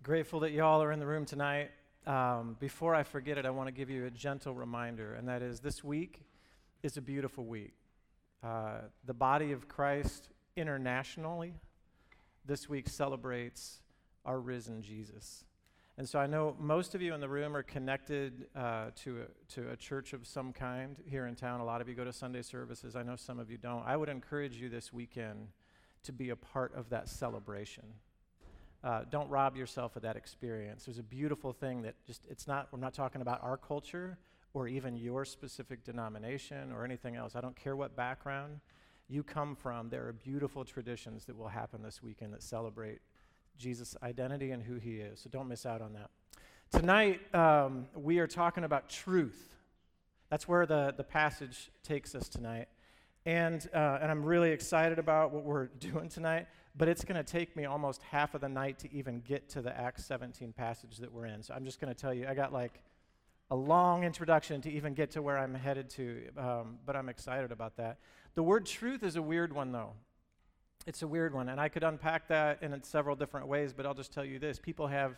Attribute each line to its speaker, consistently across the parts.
Speaker 1: Grateful that y'all are in the room tonight. Before I forget it, I want to give you a gentle reminder, and that is this week is a beautiful week. The body of Christ internationally this week celebrates our risen Jesus. And so I know most of you in the room are connected to a church of some kind here in town. A lot of you go to Sunday services. I know some of you don't. I would encourage you this weekend to be a part of that celebration. Don't rob yourself of that experience. There's a beautiful thing that we're not talking about our culture or even your specific denomination or anything else. I don't care what background you come from. There are beautiful traditions that will happen this weekend that celebrate Jesus' identity and who he is. So don't miss out on that. Tonight, we are talking about truth. That's where the passage takes us tonight. And I'm really excited about what we're doing tonight, but it's going to take me almost half of the night to even get to the Acts 17 passage that we're in. So I'm just going to tell you, I got like a long introduction to even get to where I'm headed to, but I'm excited about that. The word truth is a weird one, though. It's a weird one, and I could unpack that in several different ways, but I'll just tell you this. People have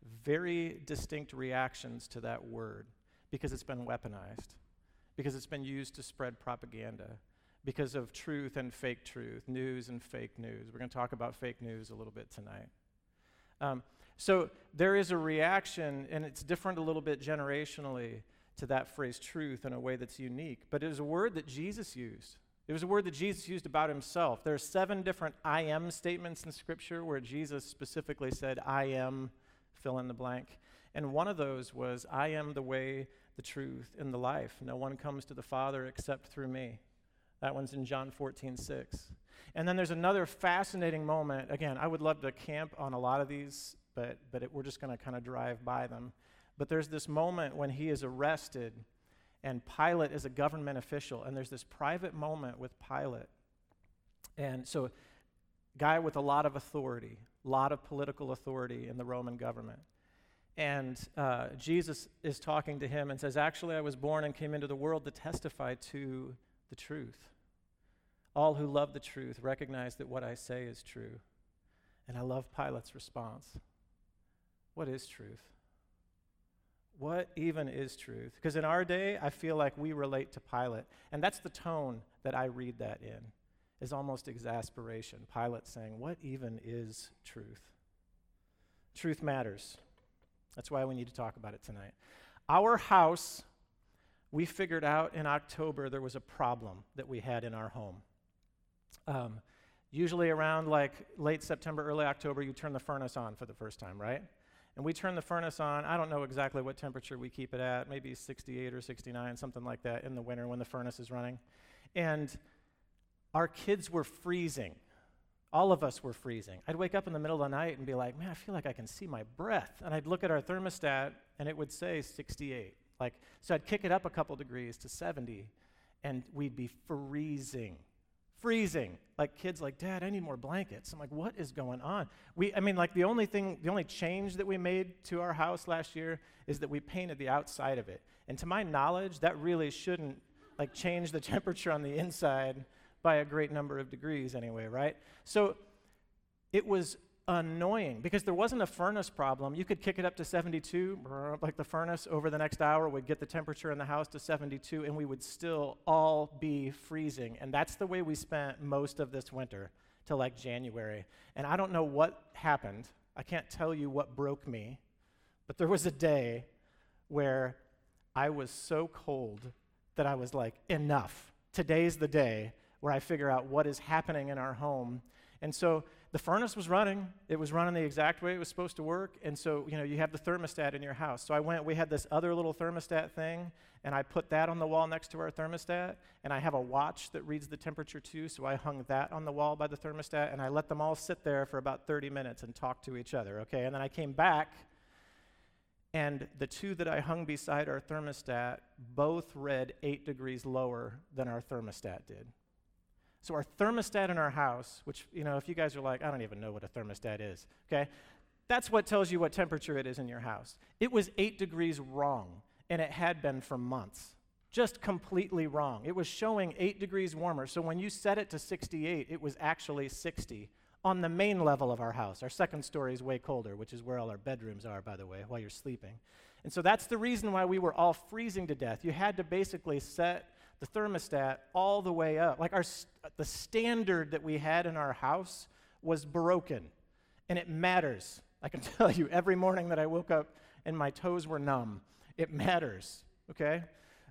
Speaker 1: very distinct reactions to that word because it's been weaponized, because it's been used to spread propaganda, because of truth and fake truth, news and fake news. We're going to talk about fake news a little bit tonight. So there is a reaction, and it's different a little bit generationally to that phrase truth in a way that's unique, but it is a word that Jesus used. It was a word that Jesus used about himself. There are 7 different I am statements in Scripture where Jesus specifically said, I am, fill in the blank. And one of those was, I am the way, the truth, and the life. No one comes to the Father except through me. That one's in John 14:6. And then there's another fascinating moment. Again, I would love to camp on a lot of these, but we're just going to kind of drive by them. But there's this moment when he is arrested, and Pilate is a government official, and there's this private moment with Pilate. And so, guy with a lot of authority, a lot of political authority in the Roman government. And Jesus is talking to him and says, actually, I was born and came into the world to testify to the truth. All who love the truth recognize that what I say is true. And I love Pilate's response. What is truth? What even is truth? Because in our day, I feel like we relate to Pilate. And that's the tone that I read that in, is almost exasperation. Pilate saying, what even is truth? Truth matters. That's why we need to talk about it tonight. Our house, we figured out in October there was a problem that we had in our home. Usually around like late September, early October, you turn the furnace on for the first time, right? And we turn the furnace on. I don't know exactly what temperature we keep it at, maybe 68 or 69, something like that in the winter when the furnace is running. And our kids were freezing. All of us were freezing. I'd wake up in the middle of the night and be like, man, I feel like I can see my breath. And I'd look at our thermostat, and it would say 68. So I'd kick it up a couple degrees to 70, and we'd be freezing. Like kids like, Dad, I need more blankets. I'm like, what is going on? The only change that we made to our house last year is that we painted the outside of it. And to my knowledge, that really shouldn't change the temperature on the inside by a great number of degrees anyway, right? So it was annoying because there wasn't a furnace problem. You could kick it up to 72, like the furnace over the next hour would get the temperature in the house to 72, and we would still all be freezing. And that's the way we spent most of this winter till January. And I don't know what happened. I can't tell you what broke me, but there was a day where I was so cold that I was like, enough. Today's the day where I figure out what is happening in our home. And so the furnace was running. It was running the exact way it was supposed to work. And so, you have the thermostat in your house. So we had this other little thermostat thing, and I put that on the wall next to our thermostat. And I have a watch that reads the temperature too, so I hung that on the wall by the thermostat, and I let them all sit there for about 30 minutes and talk to each other, okay? And then I came back, and the 2 that I hung beside our thermostat both read 8 degrees lower than our thermostat did. So our thermostat in our house, which, if you guys are like, I don't even know what a thermostat is, okay? That's what tells you what temperature it is in your house. It was 8 degrees wrong, and it had been for months. Just completely wrong. It was showing 8 degrees warmer, so when you set it to 68, it was actually 60 on the main level of our house. Our second story is way colder, which is where all our bedrooms are, by the way, while you're sleeping. And so that's the reason why we were all freezing to death. You had to basically set the thermostat all the way up. Like the standard that we had in our house was broken, and it matters. I can tell you, every morning that I woke up and my toes were numb, it matters, okay?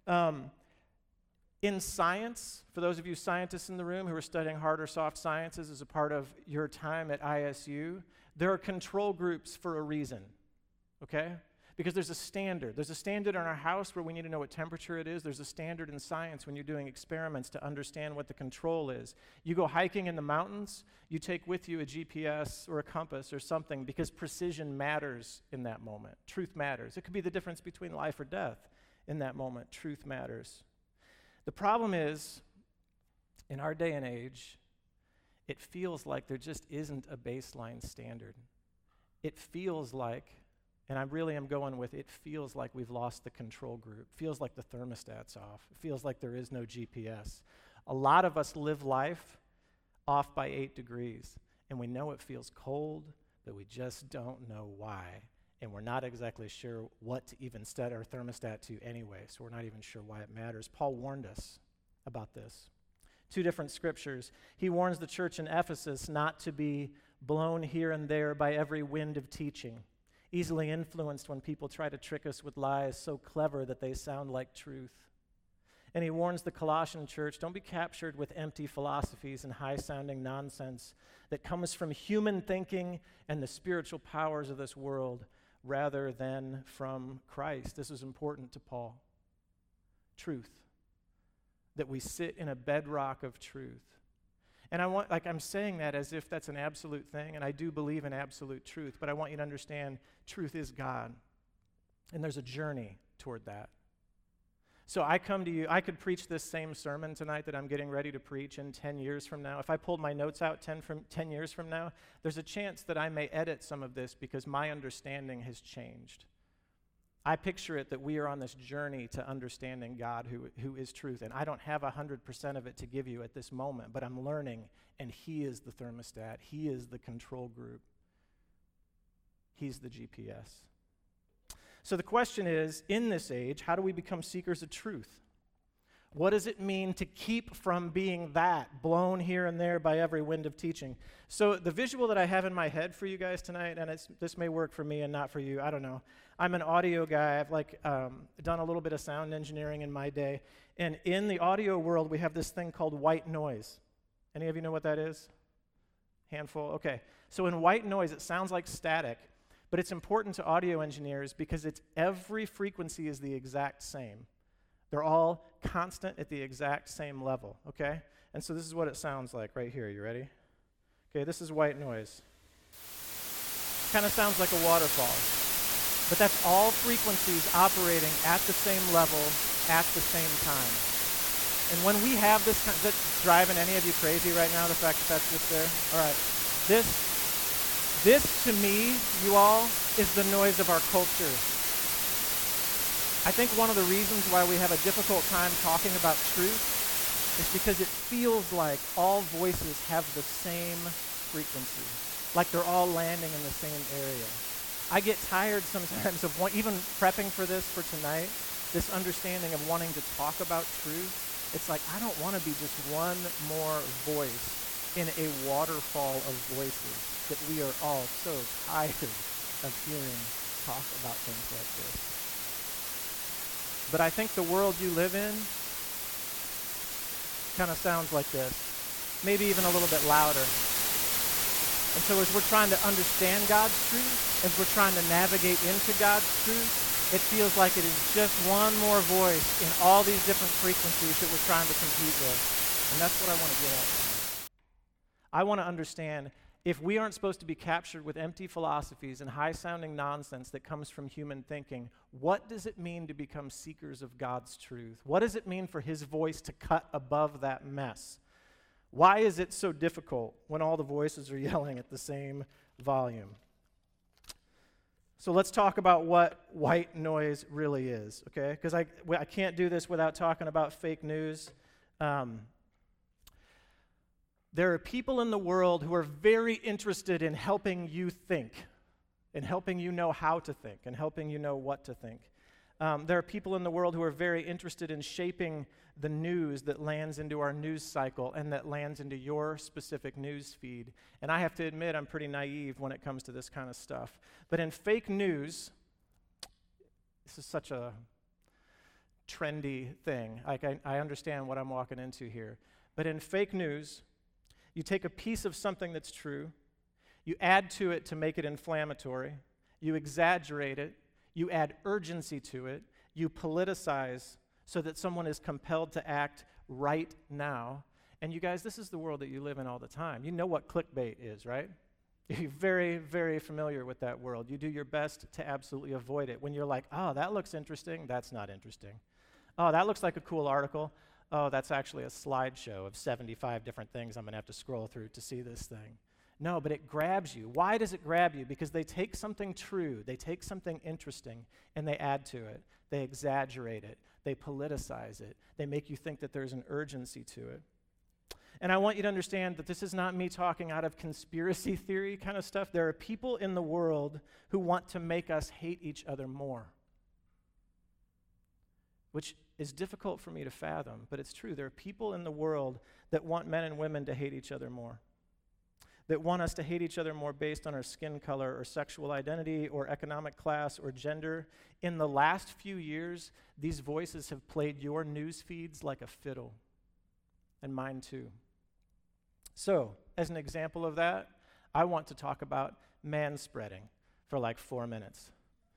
Speaker 1: In science, for those of you scientists in the room who are studying hard or soft sciences as a part of your time at ISU, there are control groups for a reason, okay? Because there's a standard. There's a standard in our house where we need to know what temperature it is. There's a standard in science when you're doing experiments to understand what the control is. You go hiking in the mountains, you take with you a GPS or a compass or something because precision matters in that moment. Truth matters. It could be the difference between life or death in that moment. Truth matters. The problem is, in our day and age, it feels like there just isn't a baseline standard. It feels like, and I really am going with it, feels like we've lost the control group. It feels like the thermostat's off. It feels like there is no GPS. A lot of us live life off by 8 degrees, and we know it feels cold, but we just don't know why. And we're not exactly sure what to even set our thermostat to anyway, so we're not even sure why it matters. Paul warned us about this. 2 different scriptures. He warns the church in Ephesus not to be blown here and there by every wind of teaching, easily influenced when people try to trick us with lies so clever that they sound like truth. And he warns the Colossian church, don't be captured with empty philosophies and high-sounding nonsense that comes from human thinking and the spiritual powers of this world rather than from Christ. This is important to Paul. Truth. That we sit in a bedrock of truth. And I'm saying that as if that's an absolute thing, and I do believe in absolute truth, but I want you to understand truth is God. And there's a journey toward that. So I come to you, I could preach this same sermon tonight that I'm getting ready to preach in 10 years from now. If I pulled my notes out 10 years from now, there's a chance that I may edit some of this because my understanding has changed. I picture it that we are on this journey to understanding God who is truth, and I don't have 100% of it to give you at this moment, but I'm learning, and He is the thermostat. He is the control group. He's the GPS. So the question is, in this age, how do we become seekers of truth? What does it mean to keep from being that, blown here and there by every wind of teaching? So the visual that I have in my head for you guys tonight, and this may work for me and not for you, I don't know. I'm an audio guy. I've done a little bit of sound engineering in my day. And in the audio world, we have this thing called white noise. Any of you know what that is? Handful? Okay. So in white noise, it sounds like static, but it's important to audio engineers because every frequency is the exact same. They're all constant at the exact same level, okay? And so this is what it sounds like right here. You ready? Okay, this is white noise. Kind of sounds like a waterfall. But that's all frequencies operating at the same level at the same time. And when we have this, that's driving any of you crazy right now, the fact that that's just there? All right. This to me, you all, is the noise of our culture. I think one of the reasons why we have a difficult time talking about truth is because it feels like all voices have the same frequency, like they're all landing in the same area. I get tired sometimes of even prepping for this for tonight, this understanding of wanting to talk about truth. It's like I don't want to be just one more voice in a waterfall of voices that we are all so tired of hearing talk about things like this. But I think the world you live in kind of sounds like this, maybe even a little bit louder. And so as we're trying to understand God's truth, as we're trying to navigate into God's truth, it feels like it is just one more voice in all these different frequencies that we're trying to compete with. And that's what I want to get at. I want to understand if we aren't supposed to be captured with empty philosophies and high-sounding nonsense that comes from human thinking, what does it mean to become seekers of God's truth? What does it mean for His voice to cut above that mess? Why is it so difficult when all the voices are yelling at the same volume? So let's talk about what white noise really is, okay? Because I can't do this without talking about fake news. There are people in the world who are very interested in helping you think, in helping you know how to think, and helping you know what to think. There are people in the world who are very interested in shaping the news that lands into our news cycle and that lands into your specific news feed. And I have to admit, I'm pretty naive when it comes to this kind of stuff. But in fake news, this is such a trendy thing. Like I understand what I'm walking into here. But in fake news, you take a piece of something that's true, you add to it to make it inflammatory, you exaggerate it, you add urgency to it, you politicize so that someone is compelled to act right now. And you guys, this is the world that you live in all the time. You know what clickbait is, right? You're very, very familiar with that world. You do your best to absolutely avoid it. When you're like, oh, that looks interesting, that's not interesting. Oh, that looks like a cool article. Oh, that's actually a slideshow of 75 different things I'm going to have to scroll through to see this thing. No, but it grabs you. Why does it grab you? Because they take something true, they take something interesting, and they add to it. They exaggerate it. They politicize it. They make you think that there's an urgency to it. And I want you to understand that this is not me talking out of conspiracy theory kind of stuff. There are people in the world who want to make us hate each other more, which is difficult for me to fathom, but it's true. There are people in the world that want men and women to hate each other more, that want us to hate each other more based on our skin color or sexual identity or economic class or gender. In the last few years, these voices have played your news feeds like a fiddle, and mine too. So, as an example of that, I want to talk about manspreading for like 4 minutes.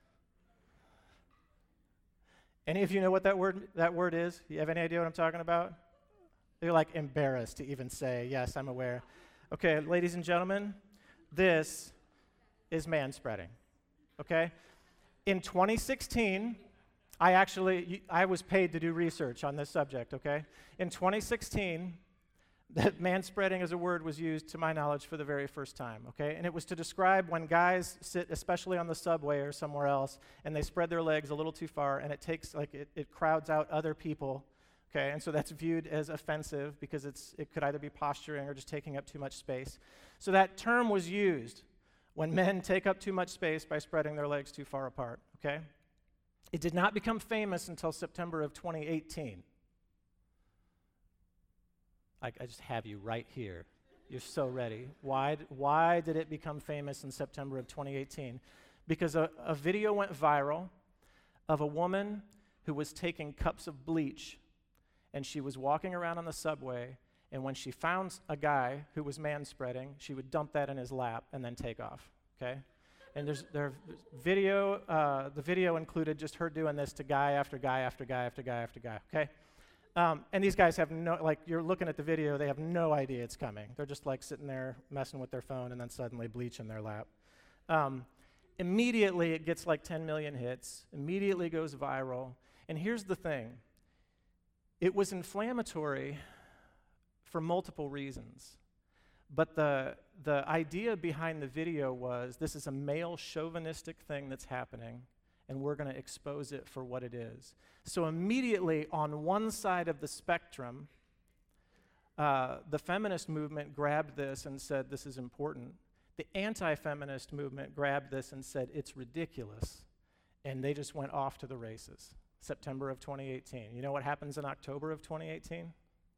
Speaker 1: Any of you know what that word is? You have any idea what I'm talking about? You're like embarrassed to even say, yes, I'm aware. Okay, ladies and gentlemen, this is manspreading, okay? In 2016, I was paid to do research on this subject, okay? In 2016, that manspreading as a word was used, to my knowledge, for the very first time, okay? And it was to describe when guys sit, especially on the subway or somewhere else, and they spread their legs a little too far, and it crowds out other people, okay? And so that's viewed as offensive because it could either be posturing or just taking up too much space. So that term was used when men take up too much space by spreading their legs too far apart, okay? It did not become famous until September of 2018. I just have you right here. You're so ready. Why did it become famous in September of 2018? Because a video went viral of a woman who was taking cups of bleach, and she was walking around on the subway, and when she found a guy who was manspreading, she would dump that in his lap and then take off, okay? And the video included just her doing this to guy after guy after guy after guy after guy, okay? And these guys have you're looking at the video, they have no idea it's coming. They're just like sitting there messing with their phone and then suddenly bleach in their lap. Immediately it gets like 10 million hits, immediately goes viral. And here's the thing. It was inflammatory for multiple reasons. But the idea behind the video was this is a male chauvinistic thing that's happening, and we're going to expose it for what it is. So immediately on one side of the spectrum, the feminist movement grabbed this and said this is important. The anti-feminist movement grabbed this and said it's ridiculous, and they just went off to the races. September of 2018. You know what happens in October of 2018?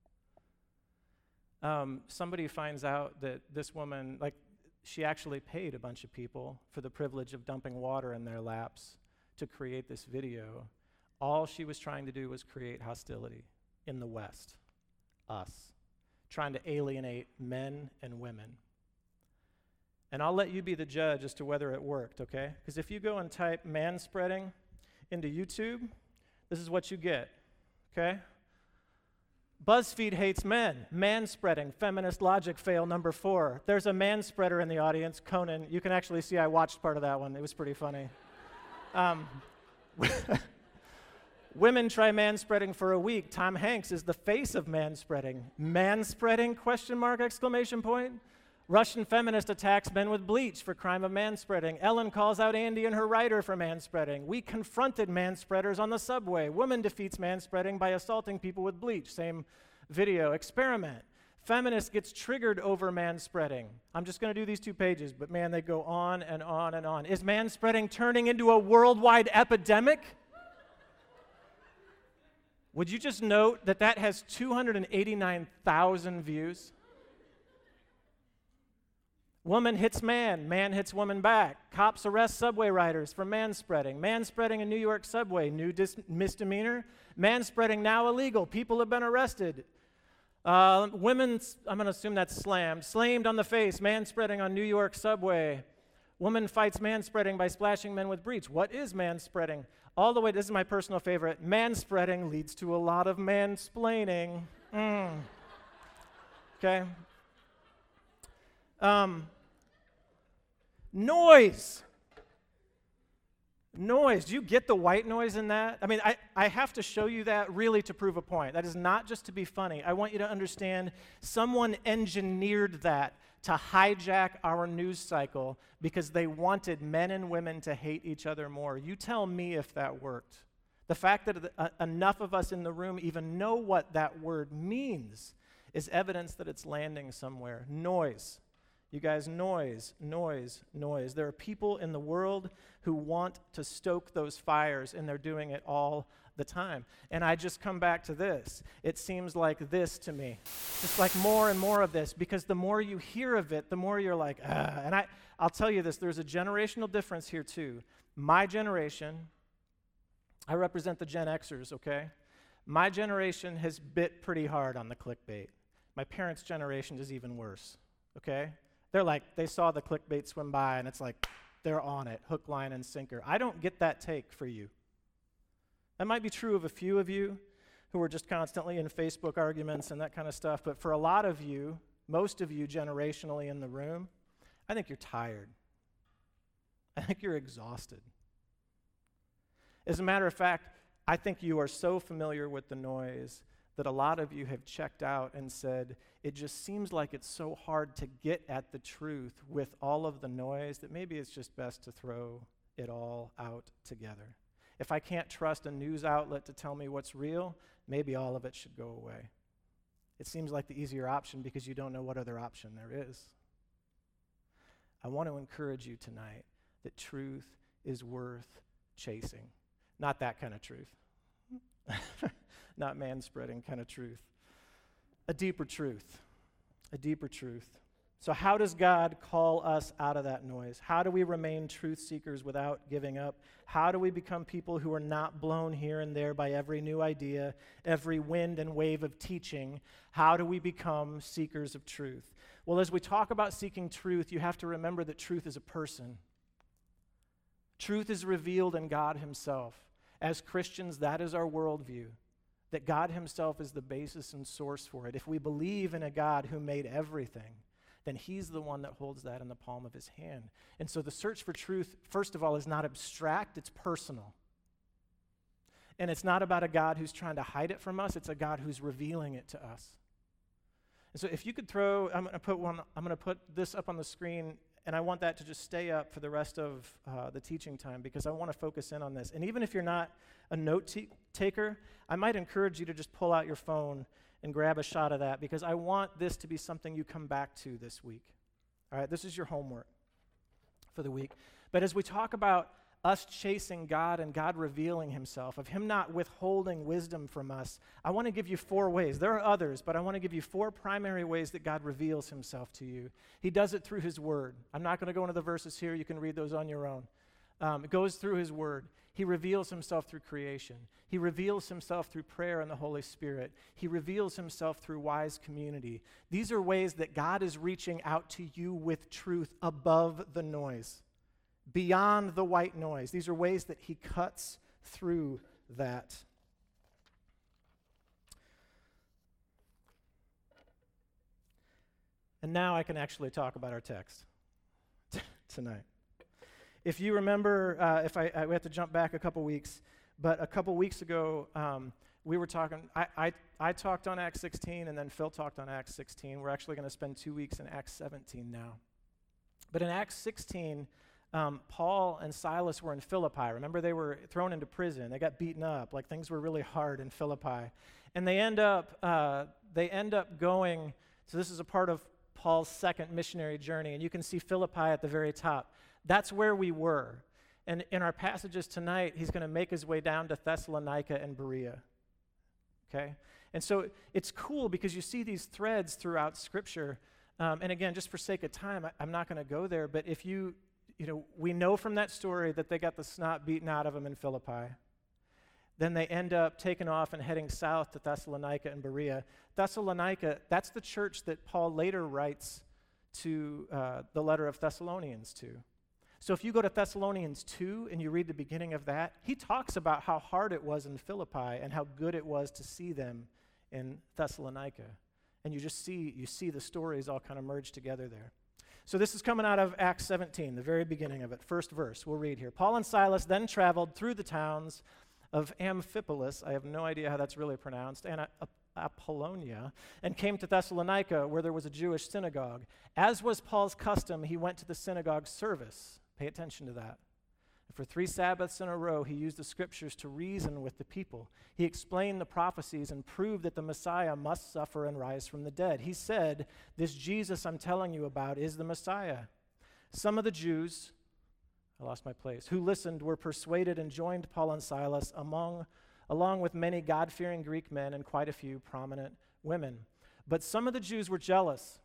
Speaker 1: Somebody finds out that this woman, she actually paid a bunch of people for the privilege of dumping water in their laps to create this video. All she was trying to do was create hostility in the West, us, trying to alienate men and women. And I'll let you be the judge as to whether it worked, okay? Because if you go and type manspreading into YouTube, this is what you get, okay? BuzzFeed hates men. Manspreading, feminist logic fail number 4. There's a manspreader in the audience, Conan. You can actually see I watched part of that one. It was pretty funny. Women try manspreading for a week. Tom Hanks is the face of manspreading. Manspreading, question mark, exclamation point. Russian feminist attacks men with bleach for crime of manspreading. Ellen calls out Andy and her writer for manspreading. We confronted manspreaders on the subway. Woman defeats manspreading by assaulting people with bleach. Same video. Experiment. Feminist gets triggered over manspreading. I'm just going to do these 2 pages, but man, they go on and on and on. Is manspreading turning into a worldwide epidemic? Would you just note that that has 289,000 views? Woman hits man, man hits woman back. Cops arrest subway riders for manspreading. Manspreading in New York subway, new misdemeanor. Manspreading now illegal. People have been arrested. Women's, I'm going to assume that's slammed on the face, manspreading on New York subway. Woman fights manspreading by splashing men with bleach. What is manspreading? All the way, this is my personal favorite, manspreading leads to a lot of mansplaining. Okay. Noise. Noise. Do you get the white noise in that? I mean, I have to show you that really to prove a point. That is not just to be funny. I want you to understand someone engineered that to hijack our news cycle because they wanted men and women to hate each other more. You tell me if that worked. The fact that enough of us in the room even know what that word means is evidence that it's landing somewhere. Noise. You guys, noise, noise, noise. There are people in the world who want to stoke those fires, and they're doing it all the time. And I just come back to this. It seems like this to me. Just like more and more of this, because the more you hear of it, the more you're like, ah. And I'll tell you this, there's a generational difference here too. My generation, I represent the Gen Xers, okay? My generation has bit pretty hard on the clickbait. My parents' generation is even worse, okay? They're like, they saw the clickbait swim by, and it's like, they're on it, hook, line, and sinker. I don't get that take for you. That might be true of a few of you who are just constantly in Facebook arguments and that kind of stuff, but for a lot of you, most of you generationally in the room, I think you're tired. I think you're exhausted. As a matter of fact, I think you are so familiar with the noise that a lot of you have checked out and said, it just seems like it's so hard to get at the truth with all of the noise that maybe it's just best to throw it all out together. If I can't trust a news outlet to tell me what's real, maybe all of it should go away. It seems like the easier option because you don't know what other option there is. I want to encourage you tonight that truth is worth chasing. Not that kind of truth. Not man-spreading kind of truth. A deeper truth. A deeper truth. So how does God call us out of that noise? How do we remain truth seekers without giving up? How do we become people who are not blown here and there by every new idea, every wind and wave of teaching? How do we become seekers of truth? Well, as we talk about seeking truth, you have to remember that truth is a person. Truth is revealed in God himself. As Christians, that is our worldview. That God himself is the basis and source for it. If we believe in a God who made everything, then he's the one that holds that in the palm of his hand. And so the search for truth, first of all, is not abstract, it's personal. And it's not about a God who's trying to hide it from us, it's a God who's revealing it to us. And so if you could throw, I'm going to put this up on the screen, and I want that to just stay up for the rest of the teaching time because I want to focus in on this. And even if you're not a note taker, I might encourage you to just pull out your phone and grab a shot of that because I want this to be something you come back to this week. All right, this is your homework for the week. But as we talk about us chasing God and God revealing himself, of him not withholding wisdom from us, I want to give you 4 ways. There are others, but I want to give you 4 primary ways that God reveals himself to you. He does it through his word. I'm not going to go into the verses here. You can read those on your own. It goes through his word. He reveals himself through creation. He reveals himself through prayer and the Holy Spirit. He reveals himself through wise community. These are ways that God is reaching out to you with truth above the noise, beyond the white noise. These are ways that he cuts through that. And now I can actually talk about our text tonight. If you remember, we have to jump back a couple weeks, but a couple weeks ago, we were talking, I talked on Acts 16, and then Phil talked on Acts 16. We're actually going to spend 2 weeks in Acts 17 now. But in Acts 16, Paul and Silas were in Philippi. Remember, they were thrown into prison. They got beaten up. Like, things were really hard in Philippi. And they end up going So this is a part of Paul's second missionary journey, and you can see Philippi at the very top. That's where we were. And in our passages tonight, he's going to make his way down to Thessalonica and Berea. Okay? And so it's cool because you see these threads throughout Scripture. And again, just for sake of time, I'm not going to go there, but if we know from that story that they got the snot beaten out of them in Philippi. Then they end up taking off and heading south to Thessalonica and Berea. Thessalonica, that's the church that Paul later writes to the letter of Thessalonians to. So if you go to Thessalonians 2 and you read the beginning of that, he talks about how hard it was in Philippi and how good it was to see them in Thessalonica. And you see the stories all kind of merge together there. So this is coming out of Acts 17, the very beginning of it, first verse. We'll read here. Paul and Silas then traveled through the towns of Amphipolis, I have no idea how that's really pronounced, and Apollonia, and came to Thessalonica, where there was a Jewish synagogue. As was Paul's custom, he went to the synagogue service. Pay attention to that. For 3 Sabbaths in a row, he used the Scriptures to reason with the people. He explained the prophecies and proved that the Messiah must suffer and rise from the dead. He said, "This Jesus I'm telling you about is the Messiah." Some of the Jews, I lost my place, who listened were persuaded and joined Paul and Silas along with many God-fearing Greek men and quite a few prominent women. But some of the Jews were jealous.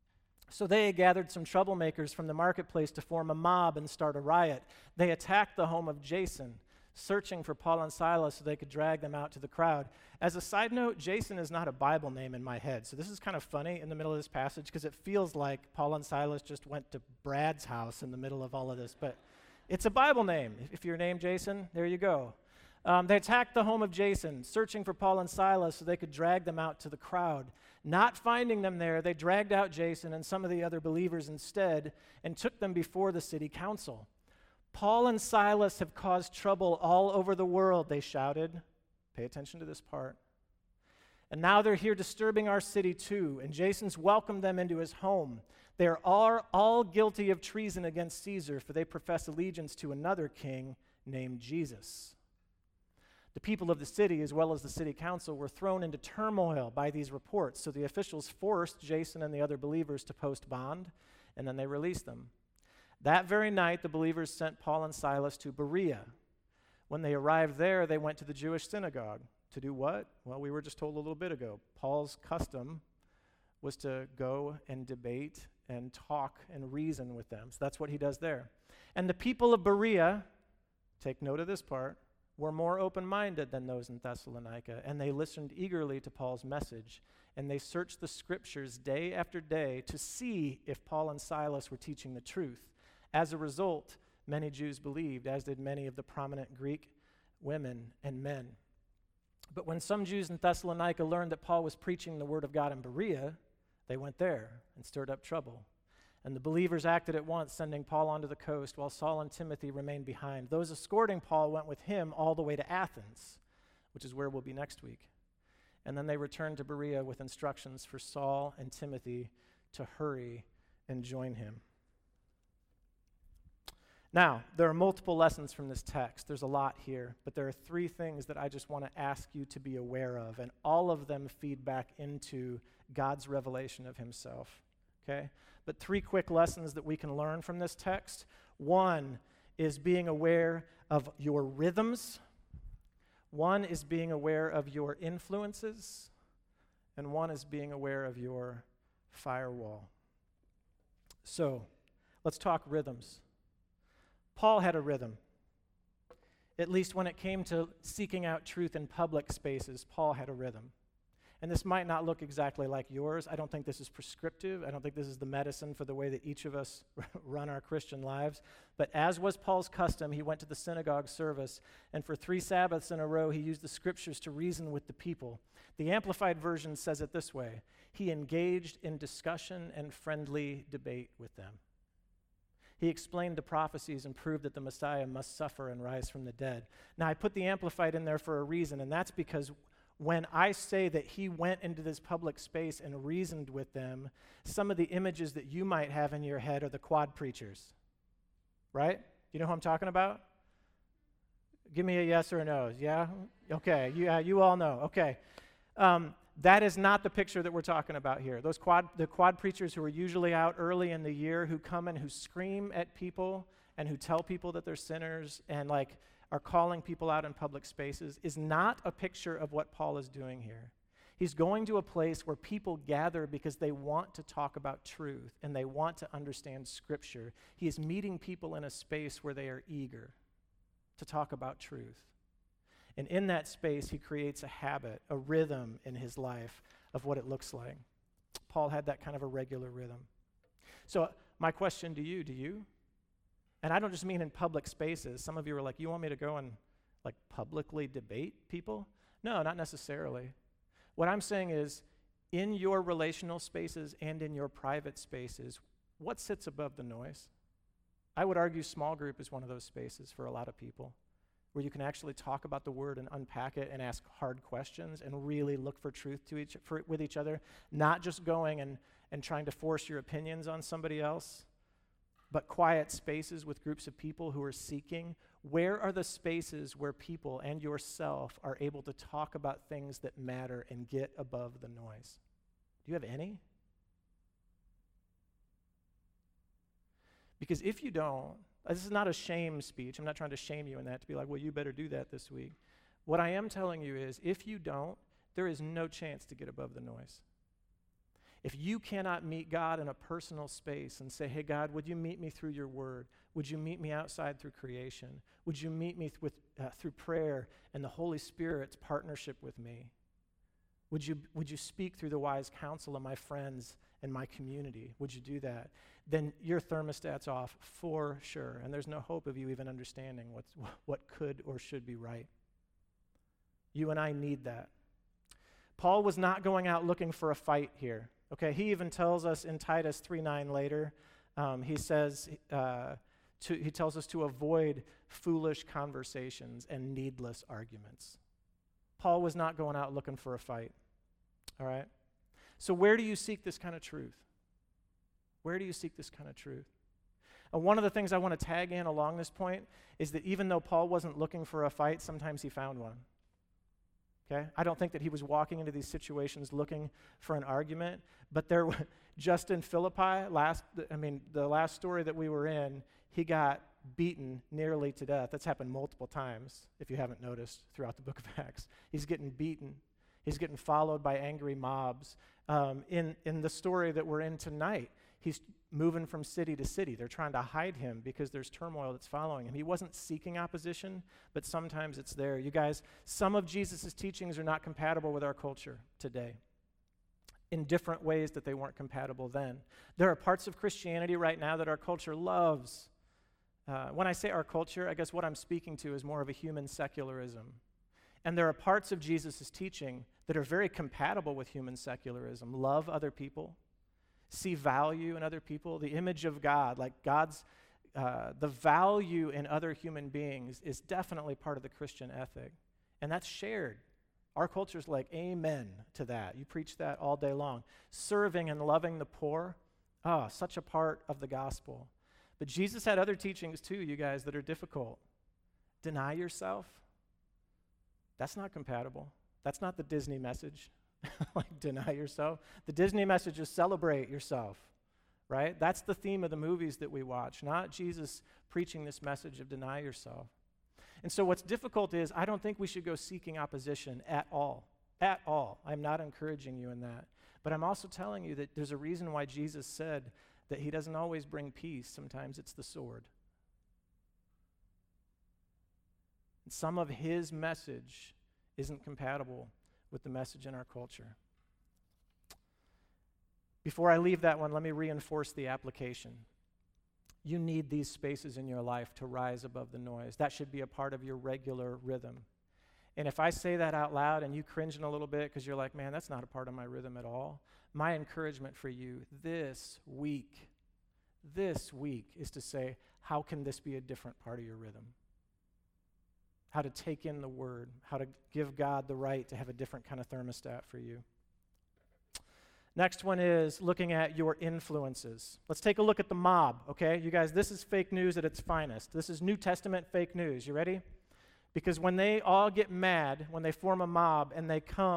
Speaker 1: So they gathered some troublemakers from the marketplace to form a mob and start a riot. They attacked the home of Jason, searching for Paul and Silas so they could drag them out to the crowd. As a side note, Jason is not a Bible name in my head, so this is kind of funny in the middle of this passage because it feels like Paul and Silas just went to Brad's house in the middle of all of this, but it's a Bible name. If you're named Jason, there you go. They attacked the home of Jason, searching for Paul and Silas so they could drag them out to the crowd. Not finding them there, they dragged out Jason and some of the other believers instead and took them before the city council. "Paul and Silas have caused trouble all over the world," they shouted. Pay attention to this part. "And now they're here disturbing our city too, and Jason's welcomed them into his home. They are all guilty of treason against Caesar, for they profess allegiance to another king named Jesus." The people of the city, as well as the city council, were thrown into turmoil by these reports, so the officials forced Jason and the other believers to post bond, and then they released them. That very night, the believers sent Paul and Silas to Berea. When they arrived there, they went to the Jewish synagogue. To do what? Well, we were just told a little bit ago. Paul's custom was to go and debate and talk and reason with them. So that's what he does there. And the people of Berea, take note of this part, were more open-minded than those in Thessalonica, and they listened eagerly to Paul's message, and they searched the Scriptures day after day to see if Paul and Silas were teaching the truth. As a result, many Jews believed, as did many of the prominent Greek women and men. But when some Jews in Thessalonica learned that Paul was preaching the word of God in Berea, they went there and stirred up trouble. And the believers acted at once, sending Paul onto the coast, while Saul and Timothy remained behind. Those escorting Paul went with him all the way to Athens, which is where we'll be next week. And then they returned to Berea with instructions for Saul and Timothy to hurry and join him. Now, there are multiple lessons from this text. There's a lot here, but there are 3 things that I just want to ask you to be aware of, and all of them feed back into God's revelation of himself, okay? But 3 quick lessons that we can learn from this text. 1 is being aware of your rhythms. 1 is being aware of your influences. And 1 is being aware of your firewall. So, let's talk rhythms. Paul had a rhythm. At least when it came to seeking out truth in public spaces, Paul had a rhythm. And this might not look exactly like yours. I don't think this is prescriptive. I don't think this is the medicine for the way that each of us run our Christian lives. But as was Paul's custom, he went to the synagogue service, and for 3 Sabbaths in a row, he used the Scriptures to reason with the people. The Amplified Version says it this way: he engaged in discussion and friendly debate with them. He explained the prophecies and proved that the Messiah must suffer and rise from the dead. Now, I put the Amplified in there for a reason, and that's because when I say that he went into this public space and reasoned with them, some of the images that you might have in your head are the quad preachers, right? You know who I'm talking about? Give me a yes or a no. Yeah? Okay, you all know. Okay. That is not the picture that we're talking about here. The quad preachers who are usually out early in the year, who come and who scream at people and who tell people that they're sinners and like are calling people out in public spaces, is not a picture of what Paul is doing here. He's going to a place where people gather because they want to talk about truth and they want to understand Scripture. He is meeting people in a space where they are eager to talk about truth. And in that space, he creates a habit, a rhythm in his life of what it looks like. Paul had that kind of a regular rhythm. So my question to you, do you? And I don't just mean in public spaces. Some of you are like, you want me to go and like publicly debate people? No, not necessarily. What I'm saying is, in your relational spaces and in your private spaces, what sits above the noise? I would argue small group is one of those spaces for a lot of people, where you can actually talk about the word and unpack it and ask hard questions and really look for truth with each other, not just going and trying to force your opinions on somebody else, but quiet spaces with groups of people who are seeking. Where are the spaces where people and yourself are able to talk about things that matter and get above the noise? Do you have any? Because if you don't, this is not a shame speech. I'm not trying to shame you in that, to be like, well, you better do that this week. What I am telling you is, if you don't, there is no chance to get above the noise. If you cannot meet God in a personal space and say, hey, God, would you meet me through your word? Would you meet me outside through creation? Would you meet me through prayer and the Holy Spirit's partnership with me? Would you speak through the wise counsel of my friends and my community? Would you do that? Then your thermostat's off for sure, and there's no hope of you even understanding what could or should be right. You and I need that. Paul was not going out looking for a fight here. Okay, he even tells us in Titus 3:9 later, he tells us to avoid foolish conversations and needless arguments. Paul was not going out looking for a fight, all right? So where do you seek this kind of truth? Where do you seek this kind of truth? And one of the things I want to tag in along this point is that even though Paul wasn't looking for a fight, sometimes he found one. Okay? I don't think that he was walking into these situations looking for an argument, but just in Philippi, the last story that we were in, he got beaten nearly to death. That's happened multiple times, if you haven't noticed, throughout the book of Acts. He's getting beaten. He's getting followed by angry mobs. In the story that we're in tonight, he's moving from city to city. They're trying to hide him because there's turmoil that's following him. He wasn't seeking opposition, but sometimes it's there. You guys, some of Jesus' teachings are not compatible with our culture today in different ways that they weren't compatible then. There are parts of Christianity right now that our culture loves. When I say our culture, I guess what I'm speaking to is more of a human secularism. And there are parts of Jesus' teaching that are very compatible with human secularism. Love other people. See value in other people, the image of God, like God's, the value in other human beings is definitely part of the Christian ethic, and that's shared. Our culture's like, amen to that. You preach that all day long. Serving and loving the poor, such a part of the gospel. But Jesus had other teachings too, you guys, that are difficult. Deny yourself. That's not compatible. That's not the Disney message. Like, deny yourself. The Disney message is celebrate yourself, right? That's the theme of the movies that we watch, not Jesus preaching this message of deny yourself. And so what's difficult is I don't think we should go seeking opposition at all. At all. I'm not encouraging you in that. But I'm also telling you that there's a reason why Jesus said that he doesn't always bring peace. Sometimes it's the sword. And some of his message isn't compatible with the message in our culture. Before I leave that one, let me reinforce the application. You need these spaces in your life to rise above the noise. That should be a part of your regular rhythm. And if I say that out loud and you cringe in a little bit because you're like, man, that's not a part of my rhythm at all, my encouragement for you this week is to say, how can this be a different part of your rhythm? How to take in the word, how to give God the right to have a different kind of thermostat for you. Next one is looking at your influences. Let's take a look at the mob, okay? You guys, this is fake news at its finest. This is New Testament fake news. You ready? Because when they all get mad, when they form a mob and they come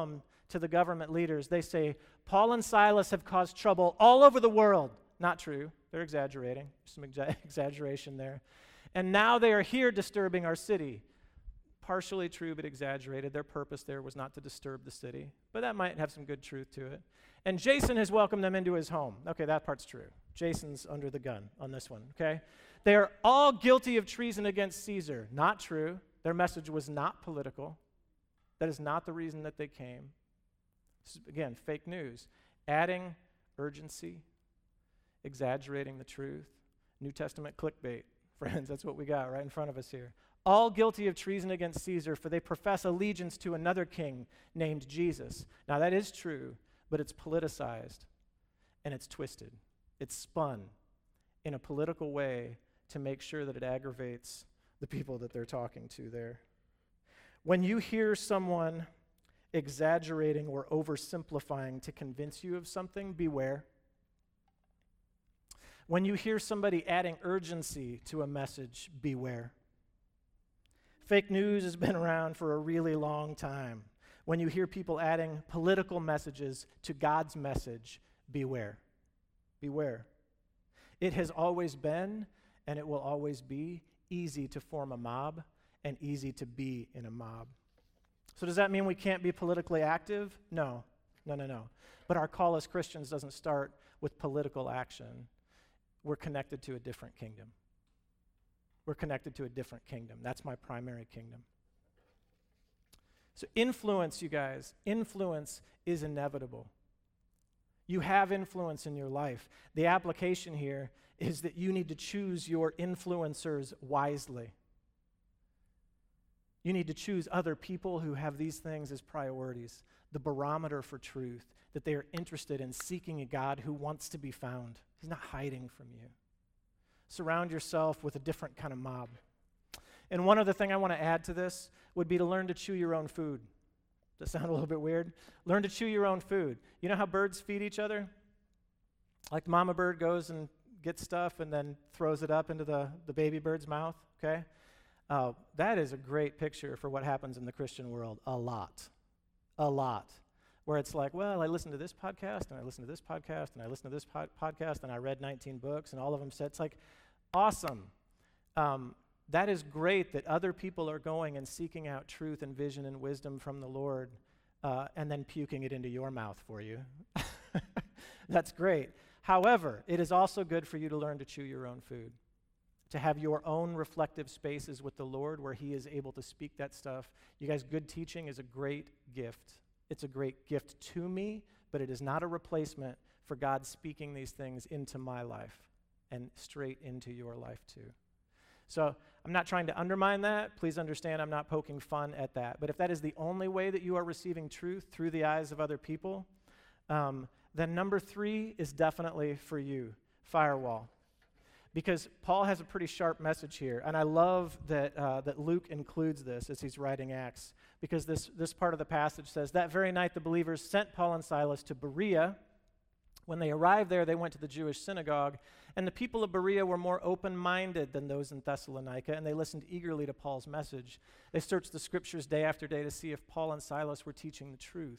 Speaker 1: to the government leaders. They say, Paul and Silas have caused trouble all over the world. Not true. They're exaggerating. Some exaggeration there. And now they are here disturbing our city. Partially true, but exaggerated. Their purpose there was not to disturb the city, but that might have some good truth to it. And Jason has welcomed them into his home. Okay, that part's true. Jason's under the gun on this one, okay? They are all guilty of treason against Caesar. Not true. Their message was not political. That is not the reason that they came. This is, again, fake news. Adding urgency, exaggerating the truth. New Testament clickbait, friends. That's what we got right in front of us here. All guilty of treason against Caesar, for they profess allegiance to another king named Jesus. Now, that is true, but it's politicized, and it's twisted. It's spun in a political way to make sure that it aggravates the people that they're talking to there. When you hear someone exaggerating or oversimplifying to convince you of something, beware. When you hear somebody adding urgency to a message, beware. Fake news has been around for a really long time. When you hear people adding political messages to God's message, beware. Beware. It has always been, and it will always be, easy to form a mob and easy to be in a mob. So does that mean we can't be politically active? No. But our call as Christians doesn't start with political action. We're connected to a different kingdom. We're connected to a different kingdom. That's my primary kingdom. So influence, you guys, influence is inevitable. You have influence in your life. The application here is that you need to choose your influencers wisely. You need to choose other people who have these things as priorities, the barometer for truth, that they are interested in seeking a God who wants to be found. He's not hiding from you. Surround yourself with a different kind of mob. And one other thing I want to add to this would be to learn to chew your own food. Does that sound a little bit weird? Learn to chew your own food. You know how birds feed each other? Like mama bird goes and gets stuff and then throws it up into the baby bird's mouth, okay? That is a great picture for what happens in the Christian world a lot. Where it's like, well, I listened to this podcast, and I listened to this podcast, and I listened to this podcast, and I read 19 books, and all of them said, it's like, awesome. That is great that other people are going and seeking out truth and vision and wisdom from the Lord and then puking it into your mouth for you. That's great. However, it is also good for you to learn to chew your own food, to have your own reflective spaces with the Lord where He is able to speak that stuff. You guys, good teaching is a great gift. It's a great gift to me, but it is not a replacement for God speaking these things into my life and straight into your life too. So I'm not trying to undermine that. Please understand I'm not poking fun at that. But if that is the only way that you are receiving truth through the eyes of other people, then number 3 is definitely for you, firewall. Because Paul has a pretty sharp message here, and I love that Luke includes this as he's writing Acts, because this part of the passage says, that very night the believers sent Paul and Silas to Berea. When they arrived there, they went to the Jewish synagogue, and the people of Berea were more open-minded than those in Thessalonica, and they listened eagerly to Paul's message. They searched the scriptures day after day to see if Paul and Silas were teaching the truth.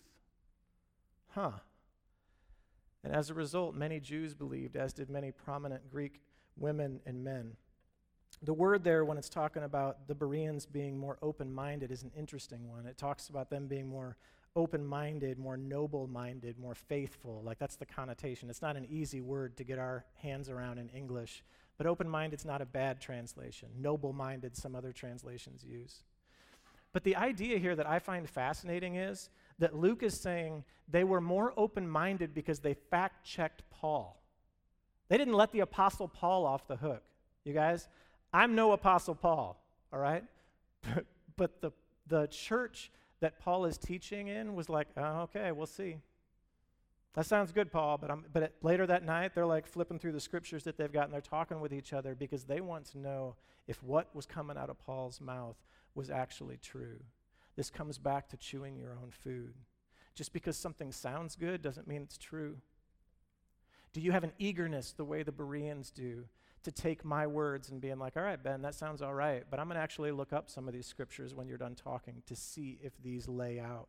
Speaker 1: And as a result, many Jews believed, as did many prominent Greek women and men. The word there, when it's talking about the Bereans being more open-minded, is an interesting one. It talks about them being more open-minded, more noble-minded, more faithful. Like, that's the connotation. It's not an easy word to get our hands around in English, but open-minded's not a bad translation. Noble-minded, some other translations use. But the idea here that I find fascinating is that Luke is saying they were more open-minded because they fact-checked Paul. They didn't let the Apostle Paul off the hook. You guys, I'm no Apostle Paul, all right? But the church that Paul is teaching in was like, oh, okay, we'll see. That sounds good, Paul, but later that night, they're like flipping through the scriptures that they've got, and they're talking with each other because they want to know if what was coming out of Paul's mouth was actually true. This comes back to chewing your own food. Just because something sounds good doesn't mean it's true. Do you have an eagerness the way the Bereans do to take my words and being like, all right, Ben, that sounds all right, but I'm going to actually look up some of these scriptures when you're done talking to see if these lay out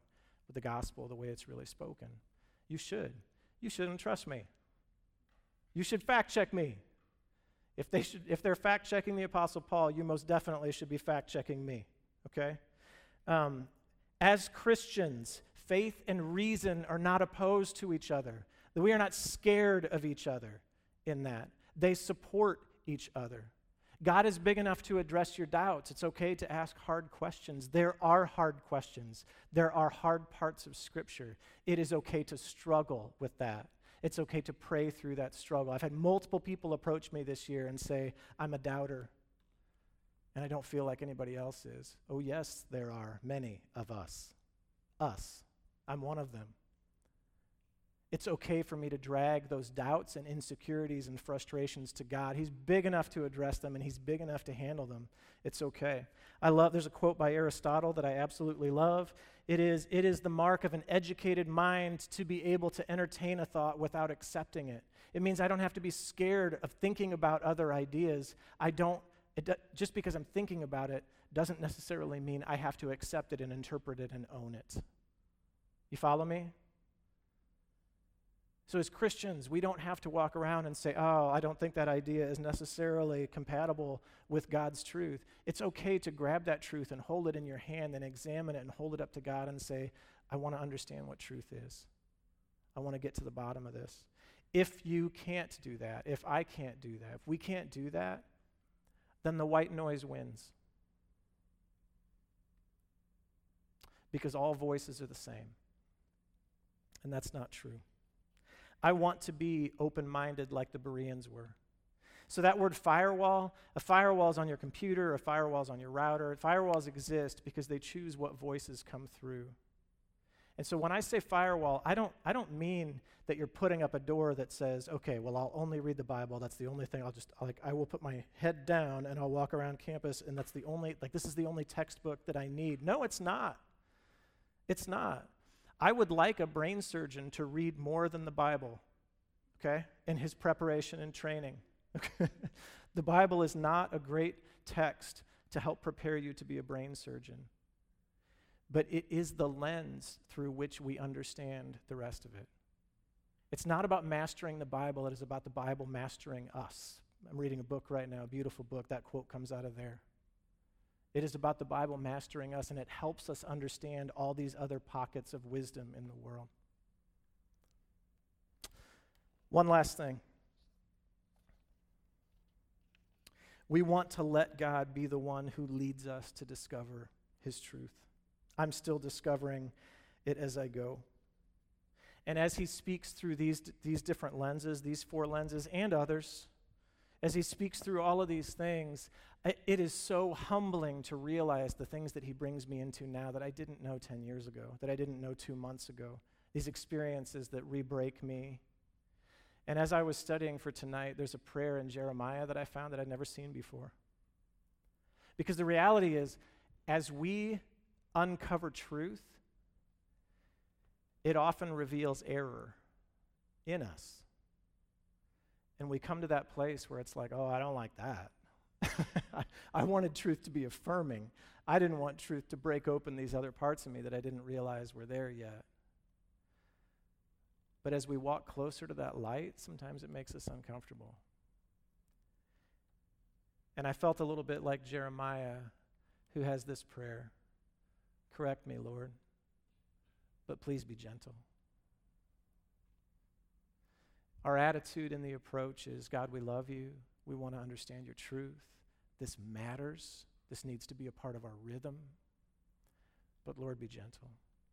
Speaker 1: with the gospel the way it's really spoken. You should. You shouldn't trust me. You should fact check me. If they're fact checking the Apostle Paul, you most definitely should be fact checking me. Okay? As Christians, faith and reason are not opposed to each other. We are not scared of each other in that. They support each other. God is big enough to address your doubts. It's okay to ask hard questions. There are hard questions. There are hard parts of Scripture. It is okay to struggle with that. It's okay to pray through that struggle. I've had multiple people approach me this year and say, I'm a doubter, and I don't feel like anybody else is. Oh, yes, there are many of us. Us. I'm one of them. It's okay for me to drag those doubts and insecurities and frustrations to God. He's big enough to address them, and He's big enough to handle them. It's okay. There's a quote by Aristotle that I absolutely love. It is the mark of an educated mind to be able to entertain a thought without accepting it. It means I don't have to be scared of thinking about other ideas. Just because I'm thinking about it doesn't necessarily mean I have to accept it and interpret it and own it. You follow me? So as Christians, we don't have to walk around and say, oh, I don't think that idea is necessarily compatible with God's truth. It's okay to grab that truth and hold it in your hand and examine it and hold it up to God and say, I want to understand what truth is. I want to get to the bottom of this. If you can't do that, if I can't do that, if we can't do that, then the white noise wins. Because all voices are the same. And that's not true. I want to be open-minded like the Bereans were. So that word firewall, a firewall is on your computer, a firewall is on your router. Firewalls exist because they choose what voices come through. And so when I say firewall, I don't mean that you're putting up a door that says, okay, well, I'll only read the Bible. That's the only thing I will put my head down and I'll walk around campus and this is the only textbook that I need. No, it's not. It's not. I would like a brain surgeon to read more than the Bible, okay, in his preparation and training. The Bible is not a great text to help prepare you to be a brain surgeon, but it is the lens through which we understand the rest of it. It's not about mastering the Bible, it is about the Bible mastering us. I'm reading a book right now, a beautiful book. That quote comes out of there. It is about the Bible mastering us, and it helps us understand all these other pockets of wisdom in the world. One last thing. We want to let God be the one who leads us to discover His truth. I'm still discovering it as I go. And as He speaks through these different lenses, these 4 lenses and others, as He speaks through all of these things, it is so humbling to realize the things that He brings me into now that I didn't know 10 years ago, that I didn't know 2 months ago, these experiences that re-break me. And as I was studying for tonight, there's a prayer in Jeremiah that I found that I'd never seen before. Because the reality is, as we uncover truth, it often reveals error in us. And we come to that place where it's like, oh, I don't like that. I wanted truth to be affirming. I didn't want truth to break open these other parts of me that I didn't realize were there yet. But as we walk closer to that light, sometimes it makes us uncomfortable. And I felt a little bit like Jeremiah, who has this prayer. Correct me, Lord, but please be gentle. Our attitude in the approach is, God, we love you. We want to understand your truth. This matters. This needs to be a part of our rhythm. But Lord, be gentle.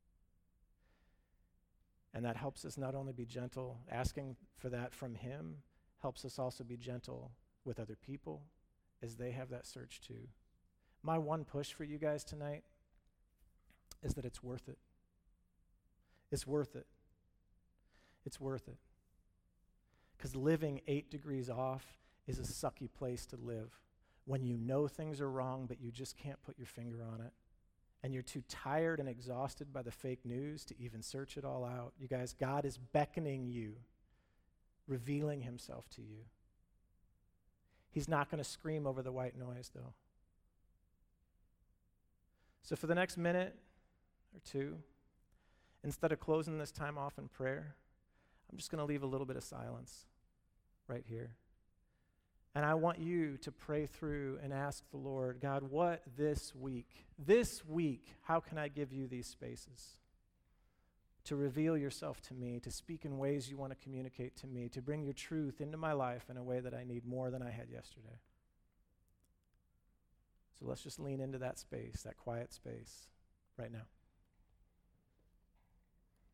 Speaker 1: And that helps us not only be gentle, asking for that from Him, helps us also be gentle with other people as they have that search too. My one push for you guys tonight is that it's worth it. It's worth it. It's worth it. Because living 8 degrees off is a sucky place to live when you know things are wrong, but you just can't put your finger on it. And you're too tired and exhausted by the fake news to even search it all out. You guys, God is beckoning you, revealing Himself to you. He's not going to scream over the white noise, though. So for the next minute or two, instead of closing this time off in prayer, I'm just going to leave a little bit of silence right here. And I want you to pray through and ask the Lord, God, what this week, how can I give you these spaces to reveal yourself to me, to speak in ways you want to communicate to me, to bring your truth into my life in a way that I need more than I had yesterday? So let's just lean into that space, that quiet space right now.